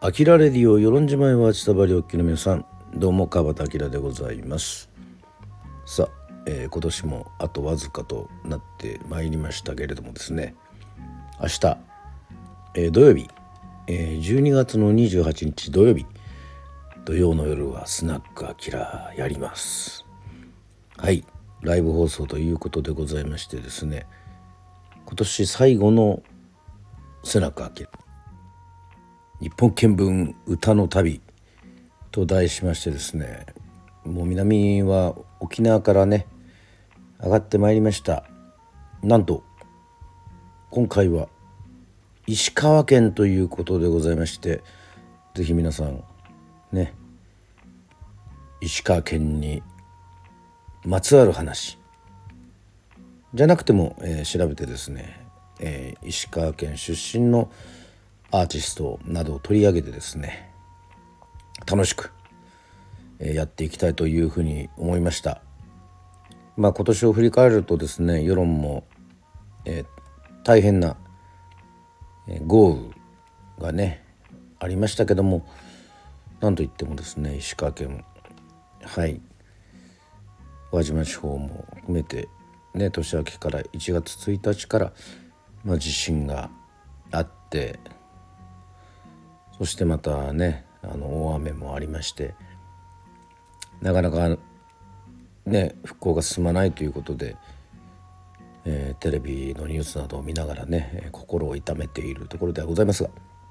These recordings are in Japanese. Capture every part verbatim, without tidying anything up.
アキラレディオ与論島へは千田原おっきの皆さん、どうも川端明でございます。さあ、えー、今年もあとわずかとなってまいりましたけれどもですね、明日、えー、土曜日、えー、じゅうにがつのにじゅうはちにち土曜日、土曜の夜はスナックアキラやります。はい、ライブ放送ということでございましてですね、今年最後のスナックアキラ日本見聞歌の旅と題しましてですね、もう南は沖縄からね上がってまいりました。なんと今回は石川県ということでございまして、ぜひ皆さんね、石川県にまつわる話じゃなくても、えー、調べてですね、えー、石川県出身のアーティストなどを取り上げてですね、楽しくやっていきたいというふうに思いました。まあ今年を振り返るとですね、世論も、えー、大変な豪雨がねありましたけども、なんといってもですね、石川県、はい輪島地方も含めてね、年明けからいちがつついたちから、まあ、地震があって、そしてまたねあの大雨もありまして、なかなかね復興が進まないということで、えー、テレビのニュースなどを見ながらね心を痛めているところではございますが、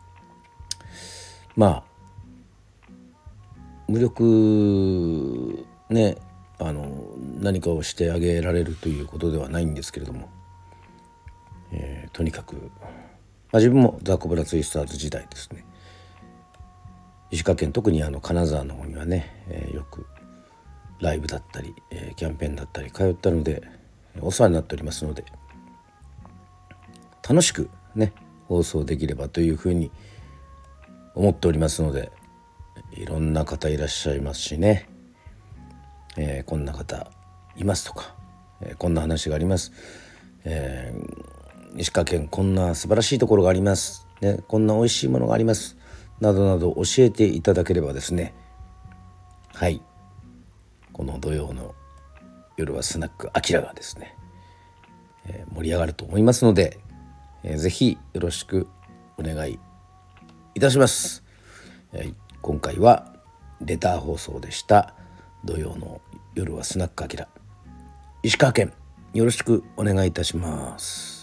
まあ無力ねあの何かをしてあげられるということではないんですけれども、えー、とにかく、まあ、自分もザ・コブラツイスターズ時代ですね、石川県特にあの金沢の方にはね、えー、よくライブだったり、えー、キャンペーンだったり通ったのでお世話になっておりますので、楽しくね放送できればというふうに思っておりますので、いろんな方いらっしゃいますしね、えー、こんな方いますとか、えー、こんな話があります、えー、石川県こんな素晴らしいところがあります、ね、こんな美味しいものがありますなどなど教えていただければですね、はいこの土曜の夜はスナックアキラがですね、えー、盛り上がると思いますので、えー、ぜひよろしくお願いいたします。えー、今回はレター放送でした。土曜の夜はスナックアキラ、石川県よろしくお願いいたします。